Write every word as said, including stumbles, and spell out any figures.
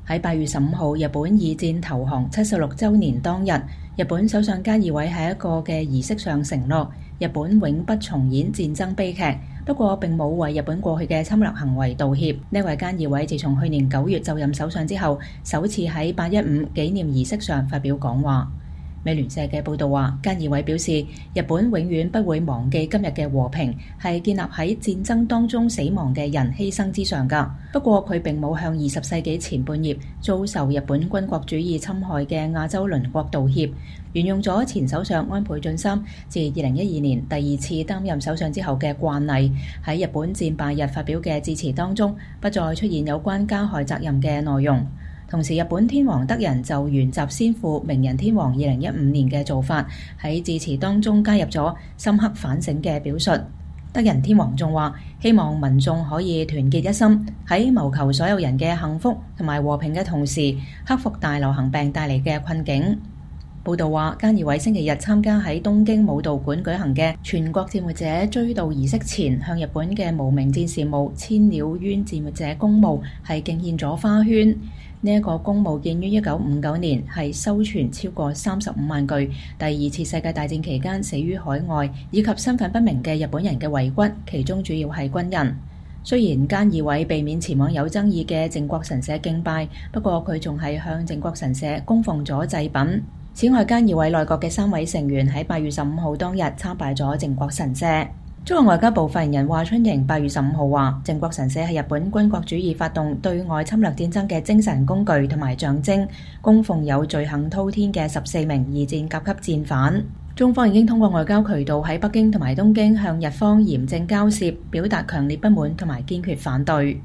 喺八月十五號，日本二戰投降七十六週年當日，日本首相菅義偉喺一個嘅儀式上承諾，日本永不重演戰爭悲劇。不過並冇為日本過去嘅侵略行為道歉。呢位菅義偉自從去年九月就任首相之後，首次喺八一五紀念儀式上發表講話。美聯社嘅報導話，菅義偉表示，日本永遠不會忘記今日嘅和平係建立喺戰爭當中死亡嘅人犧牲之上㗎。不過佢並冇向二十世紀前半葉遭受日本軍國主義侵害嘅亞洲鄰國道歉，沿用咗前首相安倍晉三自二零一二年第二次擔任首相之後嘅慣例，喺日本戰敗日發表嘅致辭當中，不再出現有關加害責任嘅內容。同時，日本天皇德仁就沿襲先父明仁天皇二零一五年嘅做法，喺致辭當中加入咗深刻反省嘅表述。德仁天皇仲話，希望民眾可以團結一心，喺謀求所有人嘅幸福同埋和平嘅同時，克服大流行病帶嚟嘅困境。報道話，菅義偉星期日參加喺東京武道館舉行嘅全國戰沒者追悼儀式前，向日本嘅無名戰士墓千鳥淵戰沒者公墓係敬獻咗花圈。呢、這、一個公墓建於一九五九年，係收存超過三十五萬具第二次世界大戰期間死於海外以及身份不明嘅日本人嘅遺骨，其中主要係軍人。雖然菅義偉避免前往有爭議嘅靖國神社敬拜，不過佢仲係向靖國神社供奉咗祭品。此外，菅義偉內閣嘅三位成員喺八月十五號當日參拜咗靖國神社。中國外交部發言人華春瑩八月十五號話，靖國神社係日本軍國主義發動對外侵略戰爭嘅精神工具同埋象徵，供奉有罪行滔天嘅十四名二戰甲級戰犯。中方已經通過外交渠道喺北京同埋東京向日方嚴正交涉，表達強烈不滿同埋堅決反對。